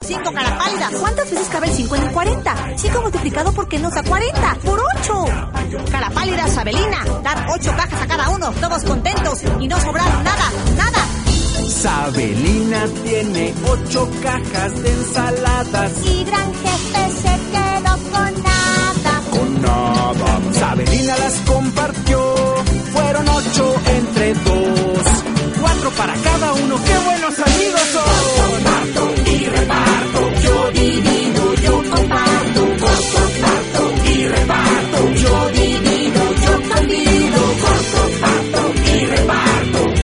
5 cara pálida. ¿Cuántas veces cabe el 5 en el 40? 5 multiplicado por qué nos da 40. ¡Por 8! Cara pálida, Sabelina. Dar 8 cajas a cada uno, todos contentos y no sobraron nada, nada. Sabelina tiene 8 cajas de ensaladas. Y Gran Jefe se quedó con nada.